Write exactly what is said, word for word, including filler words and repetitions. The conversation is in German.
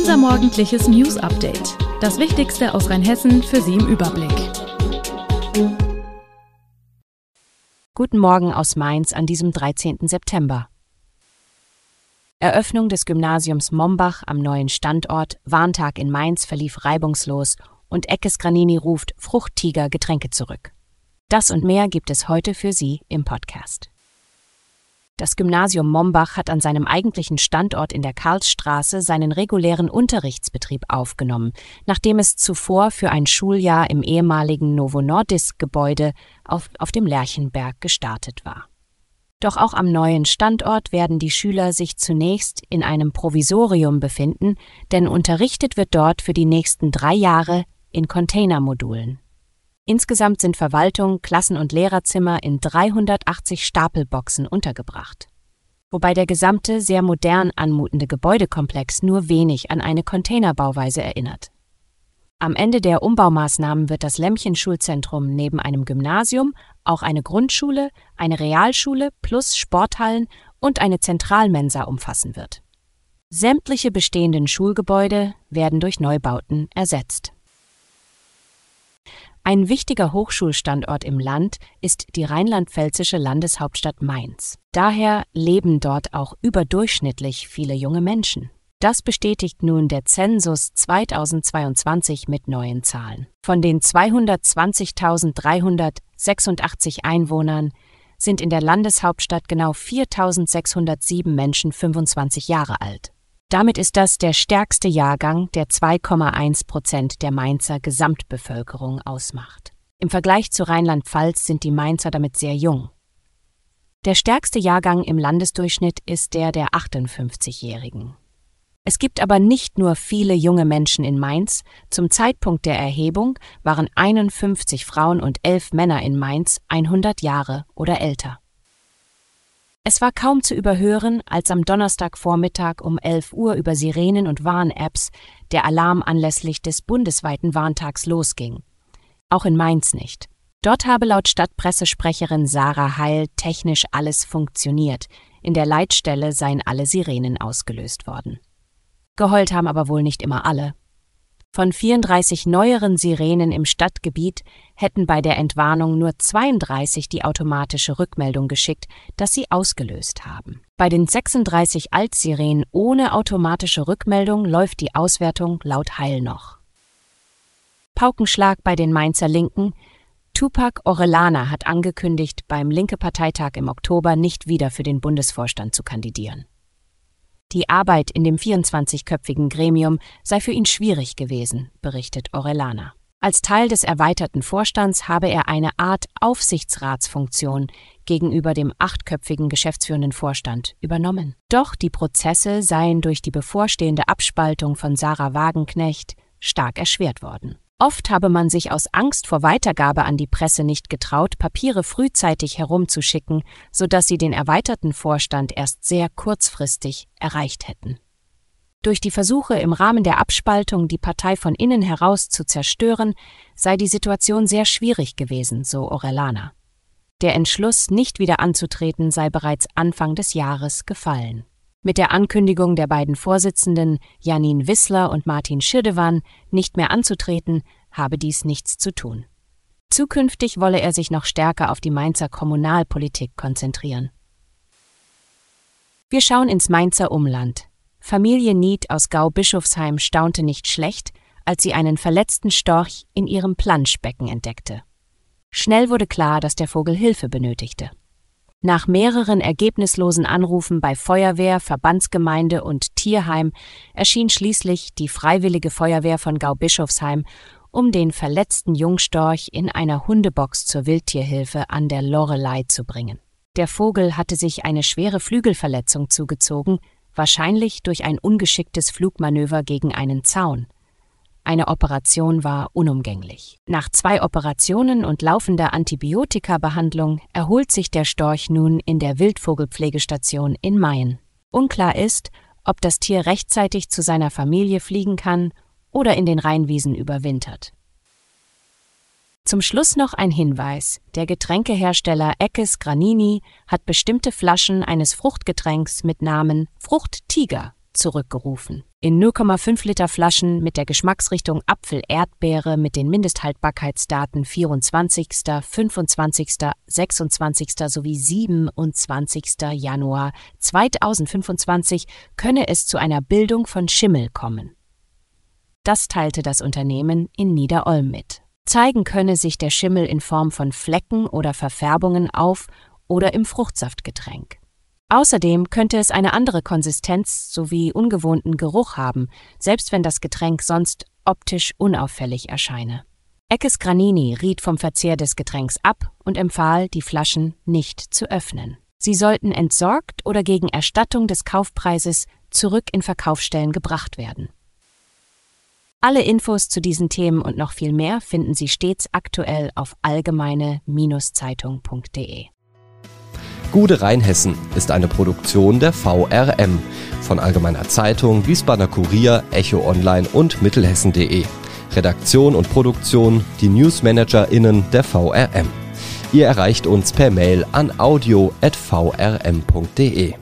Unser morgendliches News-Update. Das Wichtigste aus Rheinhessen für Sie im Überblick. Guten Morgen aus Mainz an diesem dreizehnten September. Eröffnung des Gymnasiums Mombach am neuen Standort, Warntag in Mainz verlief reibungslos und Eckes Granini ruft Fruchttiger Getränke zurück. Das und mehr gibt es heute für Sie im Podcast. Das Gymnasium Mombach hat an seinem eigentlichen Standort in der Karlsstraße seinen regulären Unterrichtsbetrieb aufgenommen, nachdem es zuvor für ein Schuljahr im ehemaligen Novo Nordisk-Gebäude auf, auf dem Lerchenberg gestartet war. Doch auch am neuen Standort werden die Schüler sich zunächst in einem Provisorium befinden, denn unterrichtet wird dort für die nächsten drei Jahre in Containermodulen. Insgesamt sind Verwaltung, Klassen- und Lehrerzimmer in dreihundertachtzig Stapelboxen untergebracht, wobei der gesamte, sehr modern anmutende Gebäudekomplex nur wenig an eine Containerbauweise erinnert. Am Ende der Umbaumaßnahmen wird das Lämmchen-Schulzentrum neben einem Gymnasium auch eine Grundschule, eine Realschule plus Sporthallen und eine Zentralmensa umfassen wird. Sämtliche bestehenden Schulgebäude werden durch Neubauten ersetzt. Ein wichtiger Hochschulstandort im Land ist die rheinland-pfälzische Landeshauptstadt Mainz. Daher leben dort auch überdurchschnittlich viele junge Menschen. Das bestätigt nun der Zensus zweitausendzweiundzwanzig mit neuen Zahlen. Von den zweihundertzwanzigtausenddreihundertsechsundachtzig Einwohnern sind in der Landeshauptstadt genau viertausendsechshundertsieben Menschen fünfundzwanzig Jahre alt. Damit ist das der stärkste Jahrgang, der zwei Komma eins Prozent der Mainzer Gesamtbevölkerung ausmacht. Im Vergleich zu Rheinland-Pfalz sind die Mainzer damit sehr jung. Der stärkste Jahrgang im Landesdurchschnitt ist der der achtundfünfzigjährigen. Es gibt aber nicht nur viele junge Menschen in Mainz. Zum Zeitpunkt der Erhebung waren einundfünfzig Frauen und elf Männer in Mainz hundert Jahre oder älter. Es war kaum zu überhören, als am Donnerstagvormittag um elf Uhr über Sirenen und Warn-Apps der Alarm anlässlich des bundesweiten Warntags losging. Auch in Mainz nicht. Dort habe laut Stadtpressesprecherin Sarah Heil technisch alles funktioniert. In der Leitstelle seien alle Sirenen ausgelöst worden. Geheult haben aber wohl nicht immer alle. Von vierunddreißig neueren Sirenen im Stadtgebiet hätten bei der Entwarnung nur zweiunddreißig die automatische Rückmeldung geschickt, dass sie ausgelöst haben. Bei den sechsunddreißig Altsirenen ohne automatische Rückmeldung läuft die Auswertung laut Heil noch. Paukenschlag bei den Mainzer Linken. Tupac Orellana hat angekündigt, beim Linke-Parteitag im Oktober nicht wieder für den Bundesvorstand zu kandidieren. Die Arbeit in dem vierundzwanzigköpfigen Gremium sei für ihn schwierig gewesen, berichtet Orellana. Als Teil des erweiterten Vorstands habe er eine Art Aufsichtsratsfunktion gegenüber dem achtköpfigen geschäftsführenden Vorstand übernommen. Doch die Prozesse seien durch die bevorstehende Abspaltung von Sarah Wagenknecht stark erschwert worden. Oft habe man sich aus Angst vor Weitergabe an die Presse nicht getraut, Papiere frühzeitig herumzuschicken, sodass sie den erweiterten Vorstand erst sehr kurzfristig erreicht hätten. Durch die Versuche im Rahmen der Abspaltung, die Partei von innen heraus zu zerstören, sei die Situation sehr schwierig gewesen, so Orellana. Der Entschluss, nicht wieder anzutreten, sei bereits Anfang des Jahres gefallen. Mit der Ankündigung der beiden Vorsitzenden, Janine Wissler und Martin Schirdewan, nicht mehr anzutreten, habe dies nichts zu tun. Zukünftig wolle er sich noch stärker auf die Mainzer Kommunalpolitik konzentrieren. Wir schauen ins Mainzer Umland. Familie Nied aus Gau-Bischofsheim staunte nicht schlecht, als sie einen verletzten Storch in ihrem Planschbecken entdeckte. Schnell wurde klar, dass der Vogel Hilfe benötigte. Nach mehreren ergebnislosen Anrufen bei Feuerwehr, Verbandsgemeinde und Tierheim erschien schließlich die Freiwillige Feuerwehr von Gau-Bischofsheim, um den verletzten Jungstorch in einer Hundebox zur Wildtierhilfe an der Loreley zu bringen. Der Vogel hatte sich eine schwere Flügelverletzung zugezogen, wahrscheinlich durch ein ungeschicktes Flugmanöver gegen einen Zaun. Eine Operation war unumgänglich. Nach zwei Operationen und laufender Antibiotika-Behandlung erholt sich der Storch nun in der Wildvogelpflegestation in Mayen. Unklar ist, ob das Tier rechtzeitig zu seiner Familie fliegen kann oder in den Rheinwiesen überwintert. Zum Schluss noch ein Hinweis. Der Getränkehersteller Eckes Granini hat bestimmte Flaschen eines Fruchtgetränks mit Namen Fruchttiger zurückgerufen. In null Komma fünf Liter Flaschen mit der Geschmacksrichtung Apfel-Erdbeere mit den Mindesthaltbarkeitsdaten vierundzwanzigster, fünfundzwanzigster, sechsundzwanzigster sowie siebenundzwanzigster Januar zweitausendfünfundzwanzig könne es zu einer Bildung von Schimmel kommen. Das teilte das Unternehmen in Nieder-Olm mit. Zeigen könne sich der Schimmel in Form von Flecken oder Verfärbungen auf oder im Fruchtsaftgetränk. Außerdem könnte es eine andere Konsistenz sowie ungewohnten Geruch haben, selbst wenn das Getränk sonst optisch unauffällig erscheine. Eckes Granini riet vom Verzehr des Getränks ab und empfahl, die Flaschen nicht zu öffnen. Sie sollten entsorgt oder gegen Erstattung des Kaufpreises zurück in Verkaufsstellen gebracht werden. Alle Infos zu diesen Themen und noch viel mehr finden Sie stets aktuell auf allgemeine Zeitung punkt de. Gude Rheinhessen ist eine Produktion der V R M von Allgemeiner Zeitung, Wiesbadener Kurier, Echo Online und Mittelhessen punkt de. Redaktion und Produktion die NewsmanagerInnen der V R M. Ihr erreicht uns per Mail an audio at v r m punkt de.